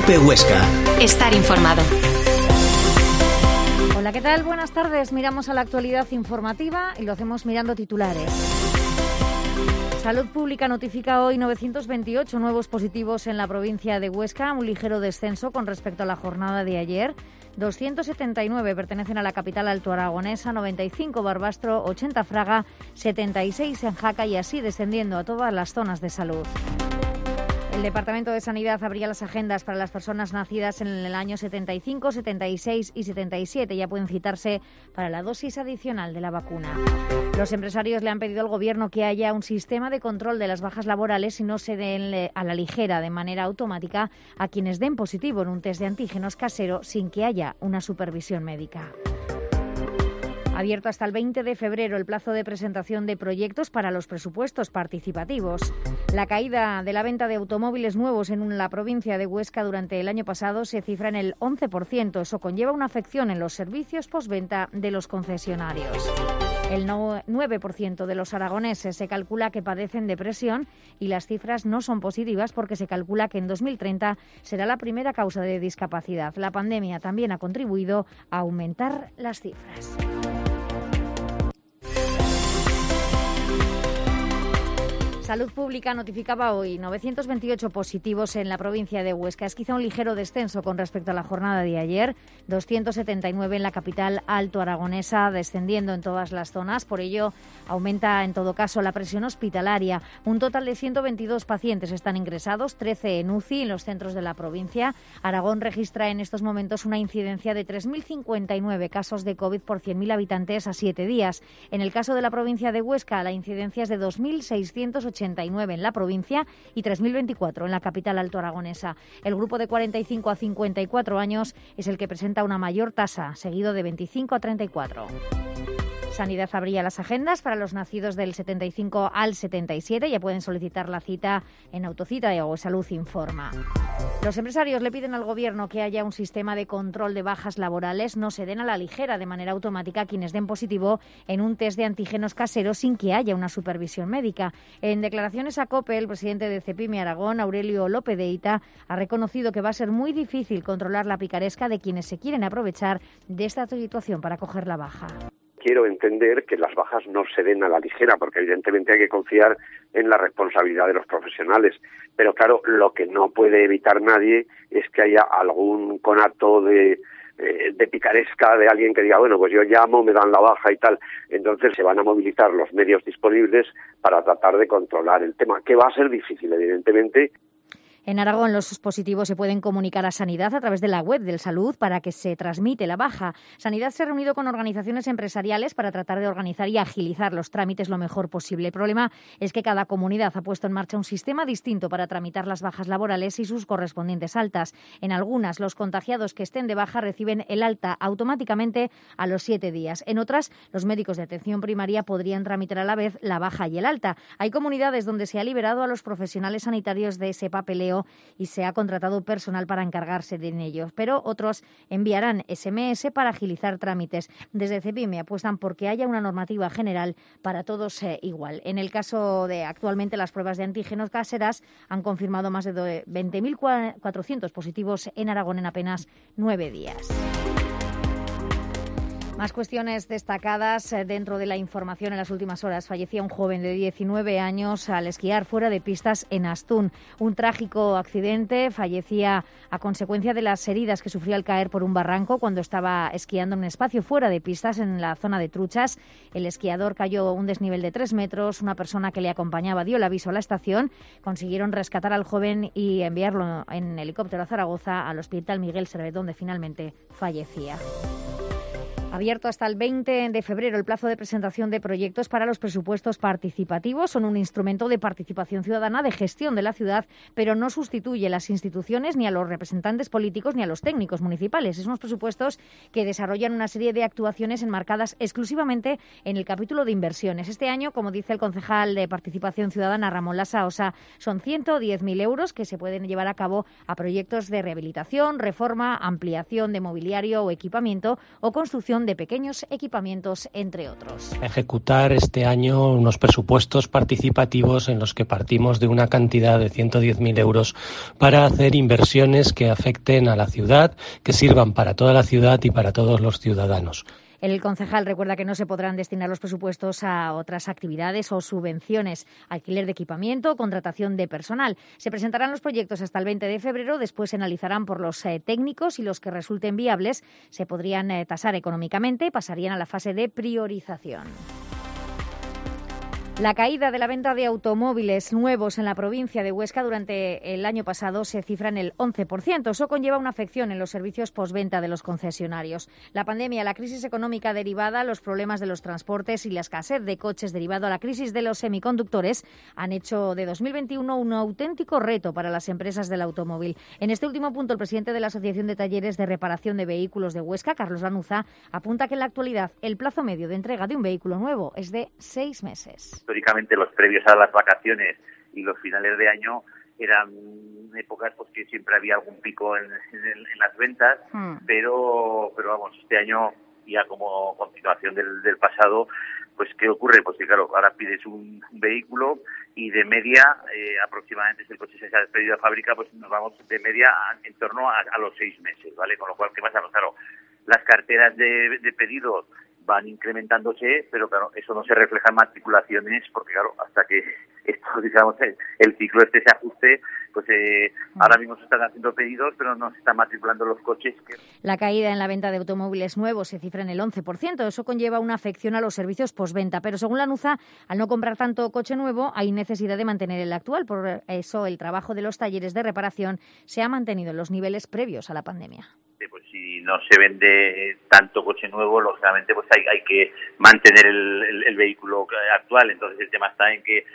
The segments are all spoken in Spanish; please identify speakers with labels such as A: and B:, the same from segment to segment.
A: COPE Huesca.
B: Estar informado.
C: Hola, ¿qué tal? Buenas tardes. Miramos a la actualidad informativa y lo hacemos mirando titulares. Salud Pública notifica hoy 928 nuevos positivos en la provincia de Huesca, un ligero descenso con respecto a la jornada de ayer. 279 pertenecen a la capital altoaragonesa, 95 Barbastro, 80 Fraga, 76 en Jaca y así descendiendo a todas las zonas de salud. El Departamento de Sanidad abría las agendas para las personas nacidas en el año 75, 76 y 77. Ya pueden citarse para la dosis adicional de la vacuna. Los empresarios le han pedido al Gobierno que haya un sistema de control de las bajas laborales y no se den a la ligera de manera automática a quienes den positivo en un test de antígenos casero sin que haya una supervisión médica. Abierto hasta el 20 de febrero el plazo de presentación de proyectos para los presupuestos participativos. La caída de la venta de automóviles nuevos en la provincia de Huesca durante el año pasado se cifra en el 11%. Eso conlleva una afección en los servicios postventa de los concesionarios. El 9% de los aragoneses se calcula que padecen depresión y las cifras no son positivas porque se calcula que en 2030 será la primera causa de discapacidad. La pandemia también ha contribuido a aumentar las cifras. Salud Pública notificaba hoy 928 positivos en la provincia de Huesca. Es quizá un ligero descenso con respecto a la jornada de ayer. 279 en la capital altoaragonesa, descendiendo en todas las zonas. Por ello, aumenta en todo caso la presión hospitalaria. Un total de 122 pacientes están ingresados, 13 en UCI en los centros de la provincia. Aragón registra en estos momentos una incidencia de 3.059 casos de COVID por 100.000 habitantes a 7 días. En el caso de la provincia de Huesca, la incidencia es de 2.689 en la provincia y 3.024 en la capital altoaragonesa. El grupo de 45 a 54 años es el que presenta una mayor tasa, seguido de 25 a 34. Sanidad abría las agendas para los nacidos del 75 al 77. Ya pueden solicitar la cita en Autocita o Salud Informa. Los empresarios le piden al Gobierno que haya un sistema de control de bajas laborales. No se den a la ligera de manera automática quienes den positivo en un test de antígenos caseros sin que haya una supervisión médica. En declaraciones a COPE, el presidente de Cepime Aragón, Aurelio López de Ita, ha reconocido que va a ser muy difícil controlar la picaresca de quienes se quieren aprovechar de esta situación para coger la baja.
D: Quiero entender que las bajas no se den a la ligera, porque evidentemente hay que confiar en la responsabilidad de los profesionales. Pero claro, lo que no puede evitar nadie es que haya algún conato de picaresca de alguien que diga, bueno, pues yo llamo, me dan la baja y tal. Entonces se van a movilizar los medios disponibles para tratar de controlar el tema, que va a ser difícil, evidentemente.
C: En Aragón, los positivos se pueden comunicar a Sanidad a través de la web del Salud para que se transmite la baja. Sanidad se ha reunido con organizaciones empresariales para tratar de organizar y agilizar los trámites lo mejor posible. El problema es que cada comunidad ha puesto en marcha un sistema distinto para tramitar las bajas laborales y sus correspondientes altas. En algunas, los contagiados que estén de baja reciben el alta automáticamente a los 7 días. En otras, los médicos de atención primaria podrían tramitar a la vez la baja y el alta. Hay comunidades donde se ha liberado a los profesionales sanitarios de ese papeleo y se ha contratado personal para encargarse de ello, pero otros enviarán SMS para agilizar trámites. Desde Cepime apuestan por que haya una normativa general para todos igual. En el caso de actualmente las pruebas de antígenos caseras han confirmado más de 20.400 positivos en Aragón en apenas 9 días. Más cuestiones destacadas dentro de la información en las últimas horas. Fallecía un joven de 19 años al esquiar fuera de pistas en Astún. Un trágico accidente. Fallecía a consecuencia de las heridas que sufrió al caer por un barranco cuando estaba esquiando en un espacio fuera de pistas en la zona de Truchas. El esquiador cayó a un desnivel de 3 metros. Una persona que le acompañaba dio el aviso a la estación. Consiguieron rescatar al joven y enviarlo en helicóptero a Zaragoza al Hospital Miguel Servet, donde finalmente fallecía. Abierto hasta el 20 de febrero el plazo de presentación de proyectos para los presupuestos participativos. Son un instrumento de participación ciudadana, de gestión de la ciudad, pero no sustituye a las instituciones, ni a los representantes políticos, ni a los técnicos municipales. Es unos presupuestos que desarrollan una serie de actuaciones enmarcadas exclusivamente en el capítulo de inversiones. Este año, como dice el concejal de Participación Ciudadana, Ramón Lasaosa, son 110.000 euros que se pueden llevar a cabo a proyectos de rehabilitación, reforma, ampliación de mobiliario o equipamiento o construcción de pequeños equipamientos, entre otros.
A: Ejecutar este año unos presupuestos participativos en los que partimos de una cantidad de 110.000 euros para hacer inversiones que afecten a la ciudad, que sirvan para toda la ciudad y para todos los ciudadanos.
C: El concejal recuerda que no se podrán destinar los presupuestos a otras actividades o subvenciones, alquiler de equipamiento o contratación de personal. Se presentarán los proyectos hasta el 20 de febrero, después se analizarán por los técnicos y los que resulten viables se podrían tasar económicamente y pasarían a la fase de priorización. La caída de la venta de automóviles nuevos en la provincia de Huesca durante el año pasado se cifra en el 11%. Eso conlleva una afección en los servicios postventa de los concesionarios. La pandemia, la crisis económica derivada, los problemas de los transportes y la escasez de coches derivado a la crisis de los semiconductores han hecho de 2021 un auténtico reto para las empresas del automóvil. En este último punto, el presidente de la Asociación de Talleres de Reparación de Vehículos de Huesca, Carlos Lanuza, apunta que en la actualidad el plazo medio de entrega de un vehículo nuevo es de 6 meses.
B: Históricamente los previos a las vacaciones y los finales de año eran épocas pues que siempre había algún pico en las ventas, pero vamos, este año ya como continuación del pasado, pues ¿qué ocurre? Pues que claro, ahora pides un vehículo y de media, aproximadamente si el coche se ha despedido de fábrica, pues nos vamos de media en torno a los 6 meses, ¿vale? Con lo cual, ¿qué pasa? Pues claro, las carteras de pedidos van incrementándose, pero claro, eso no se refleja en matriculaciones, porque claro, hasta que esto, digamos, el ciclo se ajuste, pues ahora mismo se están haciendo pedidos, pero no se están matriculando los coches.
C: La caída en la venta de automóviles nuevos se cifra en el 11%. Eso conlleva una afección a los servicios postventa, pero según Lanuza, al no comprar tanto coche nuevo, hay necesidad de mantener el actual. Por eso, el trabajo de los talleres de reparación se ha mantenido en los niveles previos a la pandemia.
B: Pues si no se vende tanto coche nuevo, lógicamente pues hay que mantener el vehículo actual. Entonces el tema está en que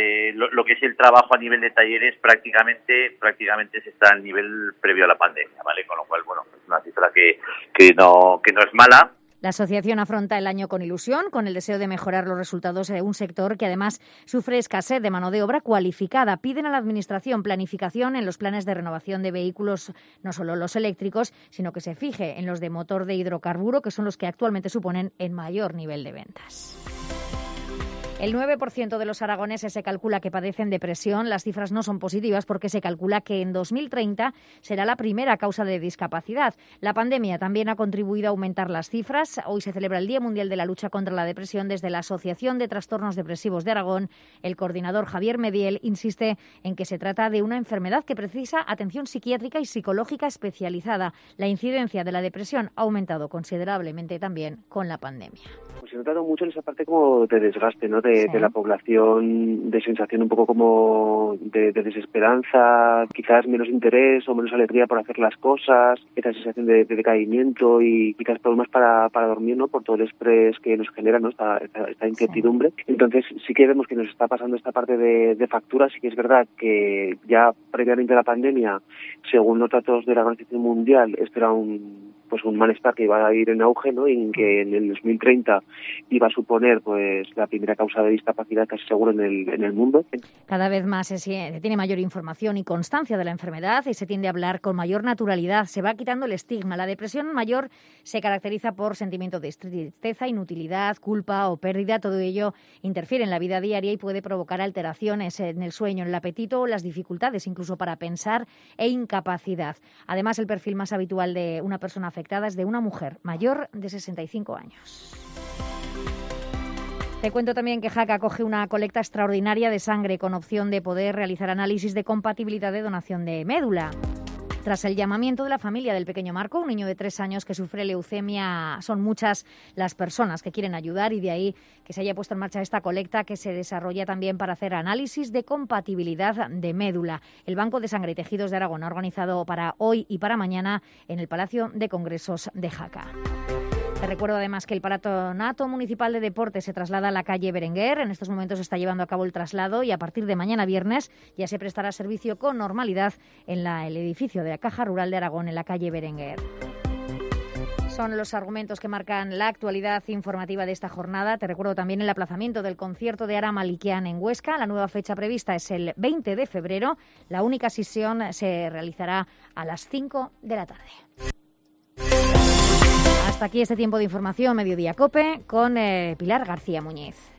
B: lo que es el trabajo a nivel de talleres prácticamente se está al nivel previo a la pandemia, ¿vale? Con lo cual, bueno, es una cifra que no es mala.
C: La asociación afronta el año con ilusión, con el deseo de mejorar los resultados de un sector que además sufre escasez de mano de obra cualificada. Piden a la Administración planificación en los planes de renovación de vehículos, no solo los eléctricos, sino que se fije en los de motor de hidrocarburo, que son los que actualmente suponen el mayor nivel de ventas. El 9% de los aragoneses se calcula que padecen depresión. Las cifras no son positivas porque se calcula que en 2030 será la primera causa de discapacidad. La pandemia también ha contribuido a aumentar las cifras. Hoy se celebra el Día Mundial de la Lucha contra la Depresión. Desde la Asociación de Trastornos Depresivos de Aragón, el coordinador Javier Mediel insiste en que se trata de una enfermedad que precisa atención psiquiátrica y psicológica especializada. La incidencia de la depresión ha aumentado considerablemente también con la pandemia.
E: Pues se ha notado mucho en esa parte como de desgaste, ¿no? De la población, de sensación un poco como de desesperanza, quizás menos interés o menos alegría por hacer las cosas, esa sensación de decaimiento y quizás problemas para dormir, ¿no? Por todo el estrés que nos genera, ¿no? Esta incertidumbre. Sí. Entonces sí que vemos que nos está pasando esta parte de factura. Sí que es verdad que ya previamente a la pandemia, según los datos de la Organización Mundial, esto era un malestar que iba a ir en auge, ¿no? Y que en el 2030 iba a suponer pues la primera causa de discapacidad casi seguro en el mundo.
C: Cada vez más se tiene mayor información y constancia de la enfermedad y se tiende a hablar con mayor naturalidad. Se va quitando el estigma. La depresión mayor se caracteriza por sentimientos de tristeza, inutilidad, culpa o pérdida. Todo ello interfiere en la vida diaria y puede provocar alteraciones en el sueño, en el apetito o las dificultades incluso para pensar e incapacidad. Además, el perfil más habitual de una persona afectada es de una mujer mayor de 65 años. Te cuento también que Jaca acoge una colecta extraordinaria de sangre con opción de poder realizar análisis de compatibilidad de donación de médula. Tras el llamamiento de la familia del pequeño Marco, un niño de 3 años que sufre leucemia, son muchas las personas que quieren ayudar y de ahí que se haya puesto en marcha esta colecta que se desarrolla también para hacer análisis de compatibilidad de médula. El Banco de Sangre y Tejidos de Aragón ha organizado para hoy y para mañana en el Palacio de Congresos de Jaca. Te recuerdo además que el Patronato Municipal de Deportes se traslada a la calle Berenguer. En estos momentos se está llevando a cabo el traslado y a partir de mañana viernes ya se prestará servicio con normalidad en el edificio de la Caja Rural de Aragón en la calle Berenguer. Son los argumentos que marcan la actualidad informativa de esta jornada. Te recuerdo también el aplazamiento del concierto de Ara Malikian en Huesca. La nueva fecha prevista es el 20 de febrero. La única sesión se realizará a las 5 de la tarde. Hasta aquí este tiempo de información Mediodía COPE con Pilar García Muñiz.